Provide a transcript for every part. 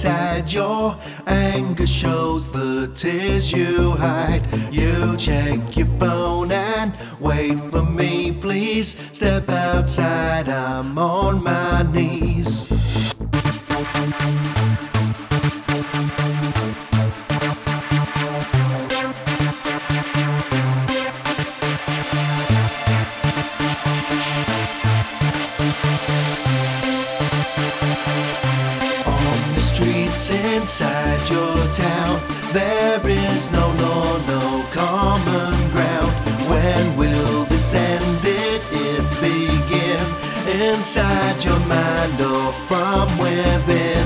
inside. Your anger shows the tears you hide. You check your phone and wait for me. Please step outside, I'm on my knees. Streets inside your town, there is no common ground. When will this end? Did it begin inside your mind or from within?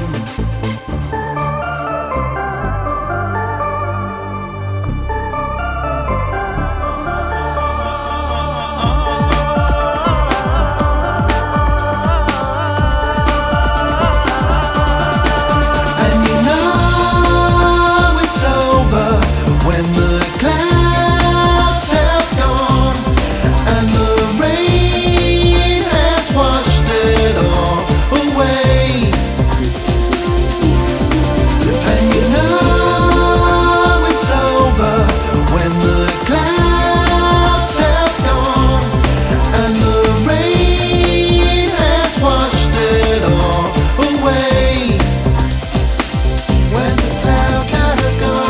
When the clouds have gone and the rain has washed it all away, and you know it's over when the clouds have gone and the rain has washed it all away. When the clouds have gone.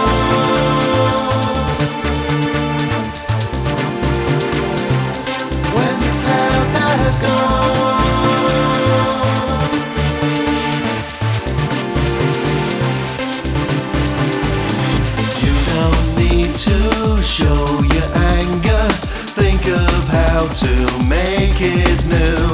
To show your anger, think of how to make it new.